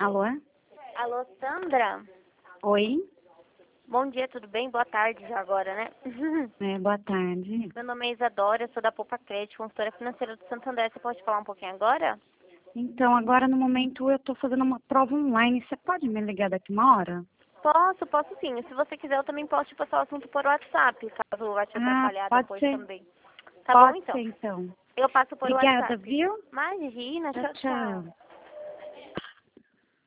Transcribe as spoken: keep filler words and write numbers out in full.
Alô? Alô, Sandra? Oi? Bom dia, tudo bem? Boa tarde já agora, né? É, boa tarde. Meu nome é Isadora, eu sou da Poupa Crédito, consultora financeira do Santander. Você pode falar um pouquinho agora? Então, agora no momento eu tô fazendo uma prova online. Você pode me ligar daqui uma hora? Posso, posso sim. Se você quiser, eu também posso te passar o assunto por WhatsApp, caso vai te Ah, atrapalhar pode depois ser. também. Tá bom, Pode então? ser, então. Eu passo por Obrigada, WhatsApp. viu? Imagina, Tchau, tchau, tchau. tchau.